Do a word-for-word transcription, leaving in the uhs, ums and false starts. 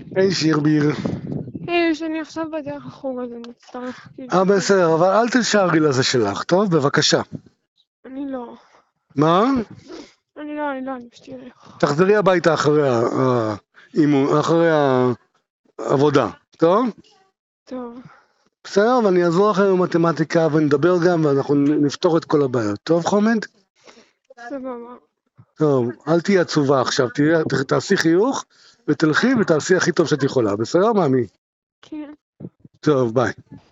היי שירביר. היי, שאני עכשיו בדרך לחוג, אז אני אצטרך... אה בסדר, אבל אל תשארי לזה שלך, טוב? בבקשה. אני לא. מה? אני לא, אני לא, אני פשוט אלך. תחזרי הביתה אחרי האימון, אחרי העבודה, טוב? טוב. בסדר, ואני אעזור לכם במתמטיקה ונדבר גם ואנחנו נפתור את כל הבעיות, טוב חומד? סבבה. טוב, אל תהיי עצובה עכשיו, תהיה, תעשי חיוך ותלכי ותעשי הכי טוב שאת יכולה, בסדר מאמי? כן. טוב, ביי.